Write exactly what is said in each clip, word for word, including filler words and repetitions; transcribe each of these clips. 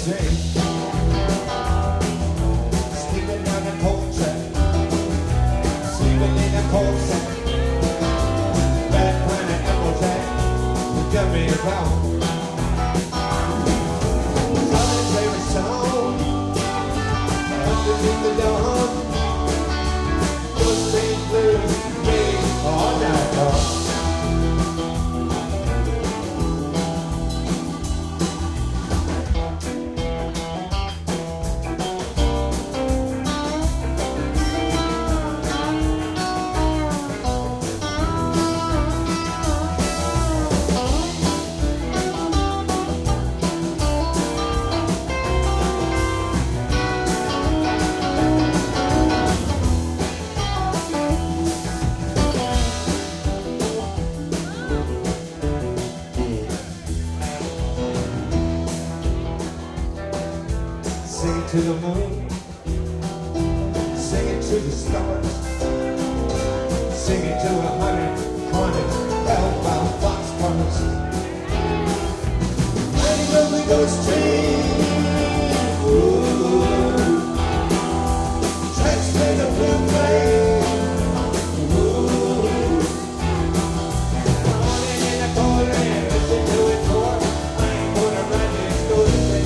train, sleeping on a cold track, sleeping in a cold sack, bad kind of apple jack, you got me wrong. Coming favorite song, underneath the dawn, was being blue, yeah, all night long. Sing it to the moon, sing it to the stars, sing it to a hundred, hundred hellbound boxcars. Mighty lovely ghost train, ooh, tracks play the blue flame, ooh. Calling in a calling, listen to it for, I ain't gonna ride this ghost train.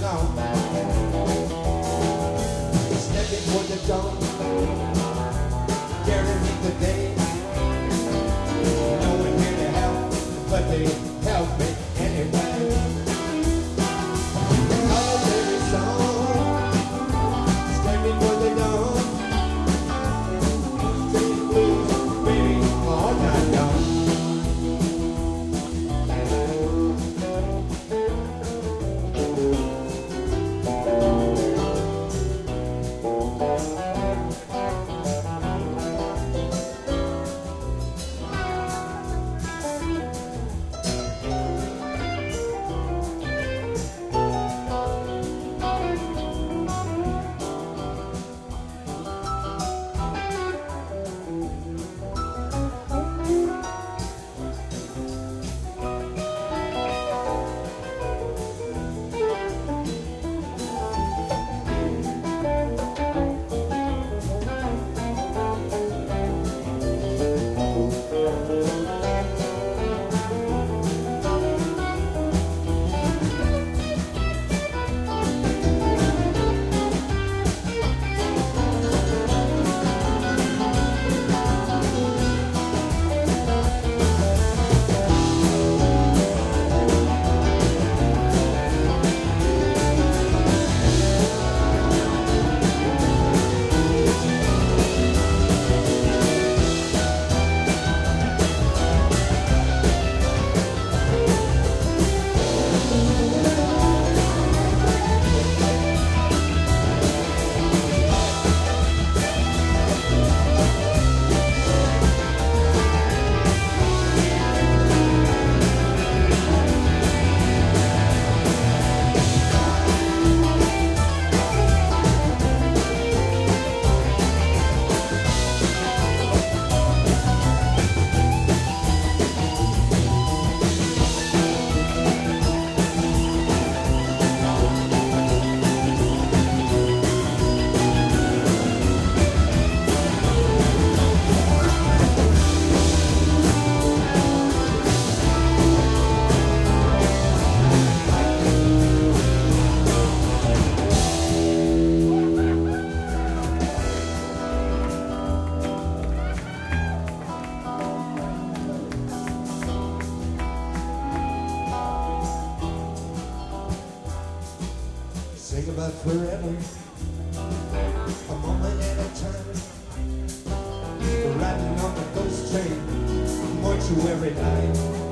long. Standing for the dawn, daring meet the day. No one here to help, but they help me anyway. Oh, baby song, standing for the dawn, singing blues, baby, all night long. Sing about forever, a moment at a time. Riding on the ghost train, mortuary night.